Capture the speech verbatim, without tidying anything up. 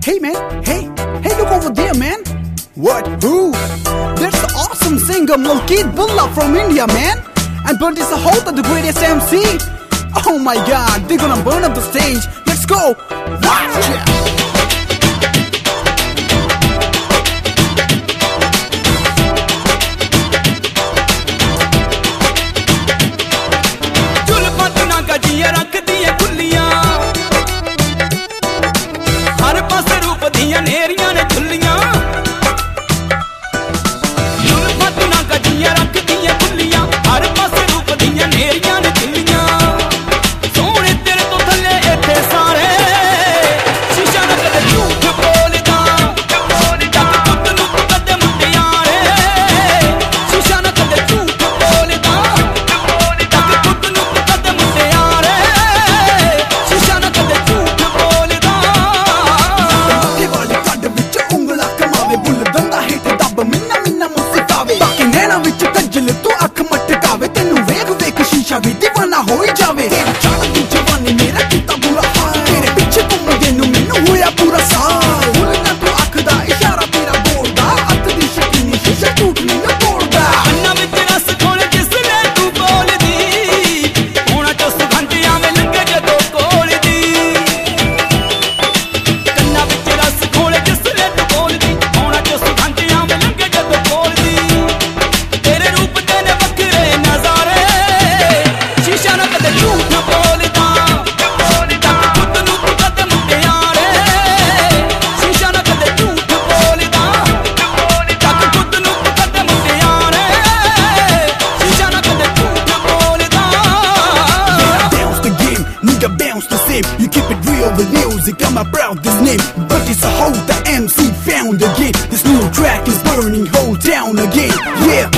Hey man, hey, hey look over there man. What? Who? That's the awesome singer Malkit Bulla from India man. And Bunty Sahota, the greatest M C. Oh my god, they're gonna burn up the stage. Let's go. Watch it. ਵੀ دیਵਾਨਾ ਹੋਈ ਜਾਵੇ ਤੇਰੀ ਚੜ੍ਹਦੀ ਜਵਾਨੀ ਮੇਰਾ ਕੀਤਾ ਬੁਰਾ ਹਾਲ ਤੇਰੇ ਪਿੱਛੇ ਘੁੰਮਦੇ ਨੂੰ ਮੈਨੂੰ ਹੋਇਆ ਪੂਰਾ ਸਾਲ ਭੁੱਲਣਾ ਤੂੰ ਅੱਖ ਦਾ ਇਸ਼ਾਰਾ ਤੇਰਾ ਬੋਲਦਾ ਅੱਖ ਦੀ ਸ਼ਕੀਨੀ ਸ਼ੀਸ਼ਾ ਟੂਟ ਨਹੀਂ ਤੋੜਦਾ ਕੰਨਾਂ ਵਿੱਚ ਰਸ ਖੋਲ ਜਿਸ ਨੇ ਤੂੰ ਬੋਲਦੀ ਹੋਣਾ ਚੁੱਸ ਘੰਟਿਆਂ ਵੇ ਲੰਘੇ ਜਦੋਂ ਕੋਲ ਦੀ ਕੰਨਾਂ ਵਿੱਚ ਰਸ ਖੋਲ ਜਿਸ ਨੇ ਤੂੰ ਬੋਲਦੀ ਹੋਣਾ ਚੁੱਸ ਘੰਟਿਆਂ ਵੇ ਲੰਘੇ ਜਦੋਂ ਕੋਲ ਦੀ ਤੇਰੇ ਰੂਪ ਦੇ ਨੇ ਵੱਖਰੇ ਨਜ਼ਾਰੇ You keep it real with music, I'm proud this name. But it's a whole the M C found again. This new track is burning whole town again. Yeah.